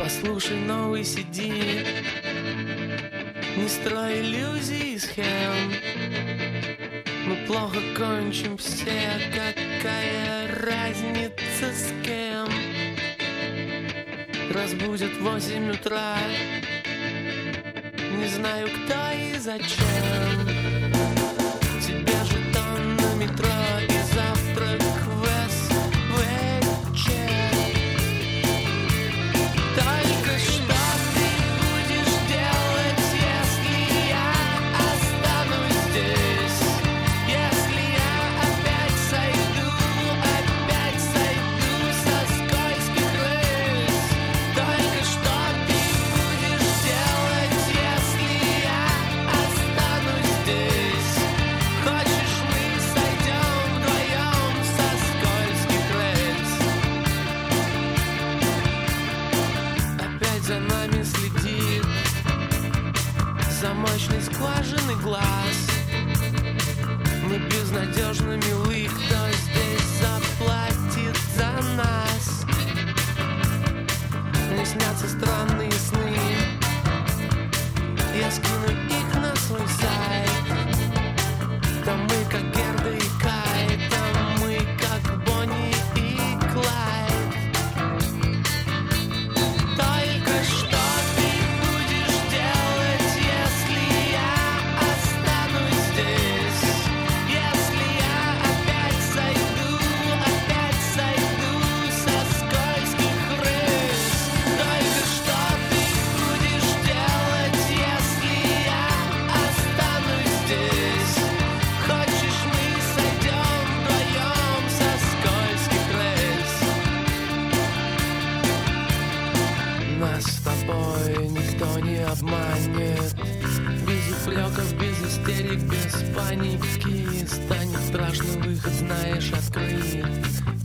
Послушай новый CD, не строй иллюзий и схем. Мы плохо кончим все, какая разница с кем. Разбудят в 8 утра, не знаю кто и зачем. Тебе жетон на метро и завтрак в СВЧ. Только что ты будешь делать, если я останусь здесь? Если я опять сойду со скользких рельс? Только что ты будешь делать, если я останусь здесь? Хочешь, мы сойдем вдвоем со скользких рельс? Опять за нами следит замочной скважины глаз. Мы безнадежно милы, кто здесь заплатит за нас? Мне снятся странные сны, я скину их на свой сайт. Там мы как Герда и Кай, там мы как Бонни и Клайд. Только что ты будешь делать, если я останусь здесь? Если я опять сойду со скользких рельс? Только что ты будешь делать, если я останусь здесь? Хочешь, мы сойдем вдвоем со скользких рельс? Нас с тобой никто не обманет. Без упреков, без истерик, без паники. Станет страшно, выход знаешь, открыт.